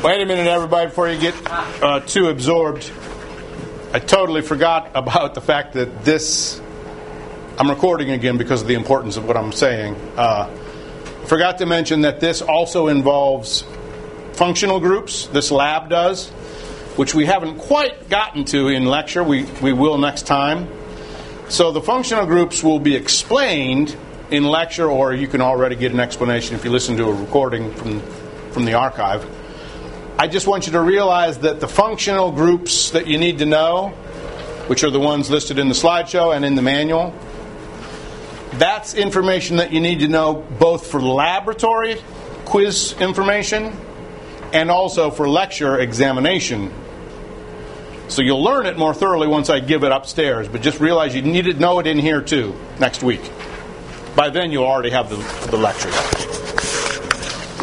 Wait a minute, everybody, before you get too absorbed. I totally forgot about the fact that this... I'm recording again because of the importance of what I'm saying. Forgot to mention that this also involves functional groups. This lab does, which we haven't quite gotten to in lecture. We will next time. So the functional groups will be explained in lecture, or you can already get an explanation if you listen to a recording from the archive. I just want you to realize that the functional groups that you need to know, which are the ones listed in the slideshow and in the manual, that's information that you need to know both for laboratory quiz information and also for lecture examination. So you'll learn it more thoroughly once I give it upstairs, but just realize you need to know it in here too next week. By then you'll already have the lecture.